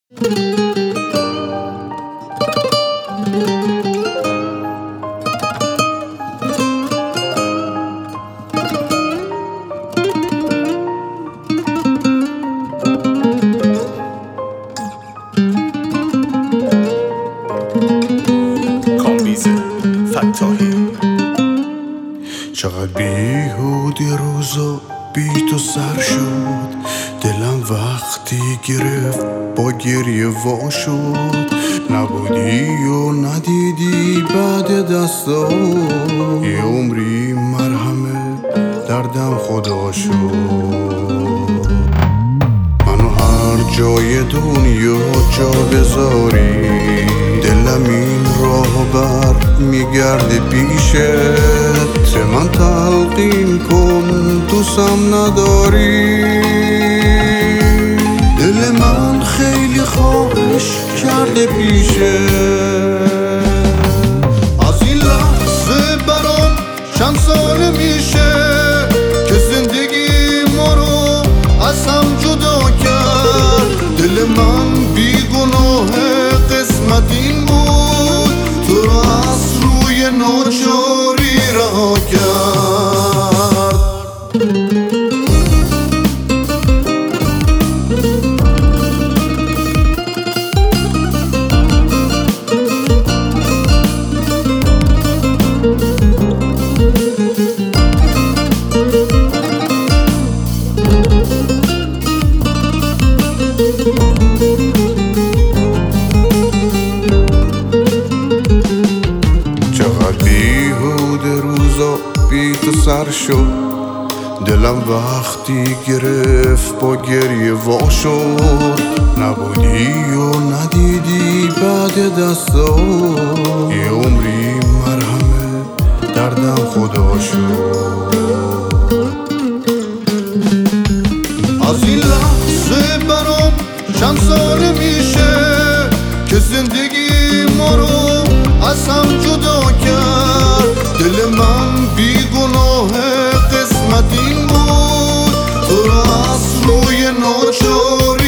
چقدر بیهودی روزا بی تو سر شد، دلم وقتی گرفت با گریه وا شد. نبودی و ندیدی بعد دستا، یه عمری مرهمه دردم خدا شد. منو هر جای دنیا جا بذاری، دلم این راه بر میگرده پیشت. به من تلقین کن دوستم نداری، دل من خیلی خواهش کرده پیشت. از این لحظه برام چند سال میشه که زندگی ما رو از هم جدا کرد. دل من بیگناه قسمت این بود، تو رو از روی ناچاری رها کرد. چقدر بیهوده روزا بی تو سر شد، دلم وقتی گرفت با گریه وا شد. نبودی و ندیدی بعد دستا، یه عمری مرهمه دردم خدا شد. از این لحظه برام چند سال میشه که زندگی ما رو از هم جدا کرد. دل من بیگناه قسمت این بود، تو رو از روی ناچاری